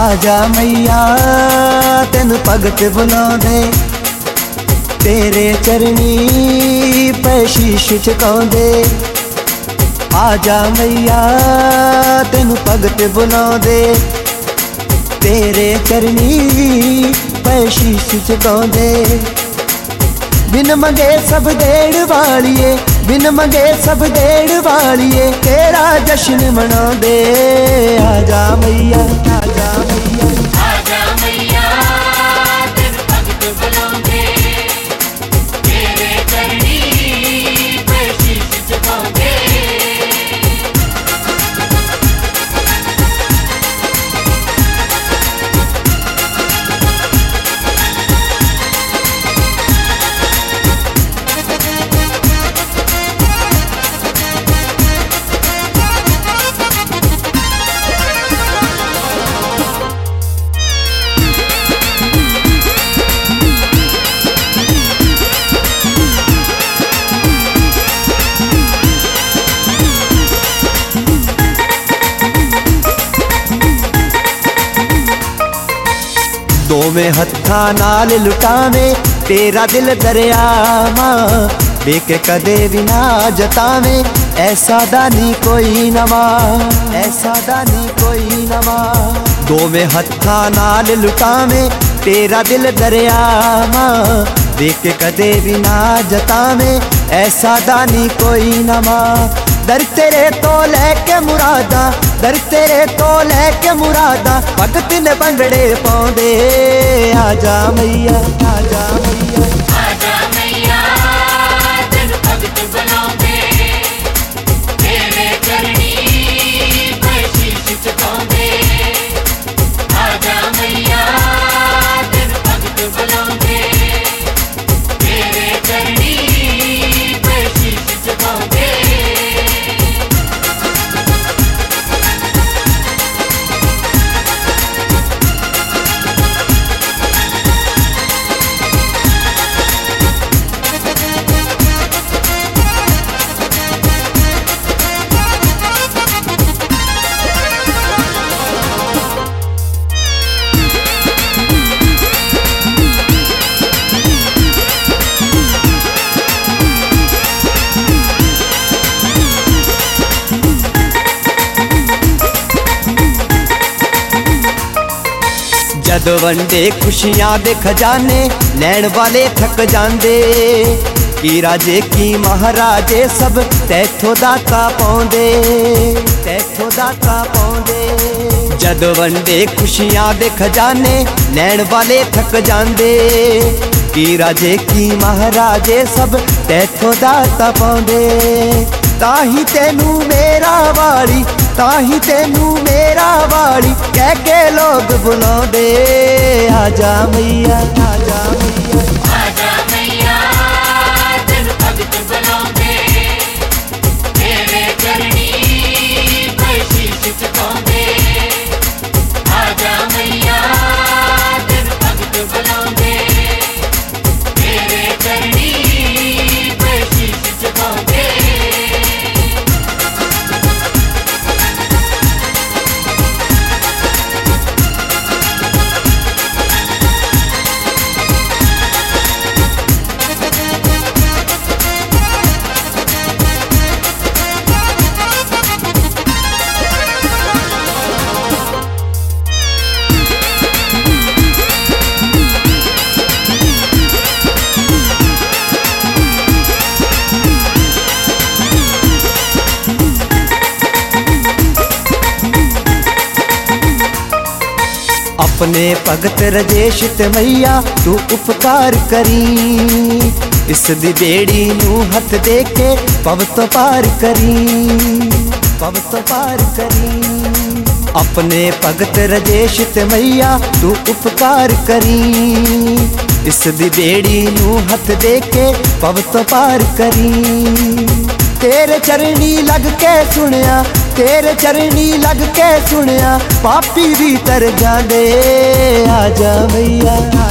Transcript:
आजा मैया तेन भगत बुलांदे, तेरे चरनी पे शीश झुकांदे। आजा मैया तेन भगत बुलांदे, तेरे चरनी पे शीश झुकांदे। बिन मंगे सब देण वालिए, बिन मंगे सब देण वालिए, तेरा जश्न मनांदे। आजा मैया, आजा मैया, आजा मैया तेन भगत बुलांदे, तेरे चरनी पे शीश झुकांदे। दोवें हत्था नाल लुटावे तेरा दिल दरियावा, बेके कदे भी ना जतावे ऐसा दानी कोई नवा, ऐसा दानी कोई नवा। दोवें हत्था नाल लुटावे तेरा दिल दरियावा, बेके कदे भी ना जतावे ऐसा दानी कोई नवा। दर तेरे तो लैके मुरादा, दर तेरे तो लैके मुरादा, भगत ने बंगड़े पाउंदे। आजा मैया, आजा मैया, आजा मैया तेन भगत बुलांदे, तेरे चरनी पे शीश झुकांदे। आजा मैया तेन भगत बुलांदे, तेरे चरनी पे शीश झुकांदे। जद वंडे खुशियां दे खजाने लैण वाले थक जांदे, की राजे की महाराजे सब तैथों दाता पाउंदे, तैथों दाता पाउंदे। जद वंडे खुशियां दे खजाने लैण वाले थक जांदे, की राजे की महाराजे सब तैथों दाता पाउंदे। ताही तेनू मेरा वाली, ताही तेनू मेरा वाली कह के लोग बुलांदे। आजा मैया, आजा मैया, आजा मैया तेन भगत बुलांदे, तेरे चरनी पे शीश झुकांदे। आजा मैया तेन भगत बुलांदे, तेरे चरनी पे शीश झुकांदे। अपने भगत रजेश ते मैया तू उपकार करी, इस दी बेड़ी नू हथ दे के पव तो पार करी, पव तो पार करी। अपने भगत रजेश ते मैया तू उपकार करी, इस दी बेड़ी नू हथ दे के पव तो पार करी। तेरे चरनी लग के सुनिया, तेरे चरनी लग के सुनिया, पापी भी तर जांदे। आजा मैया,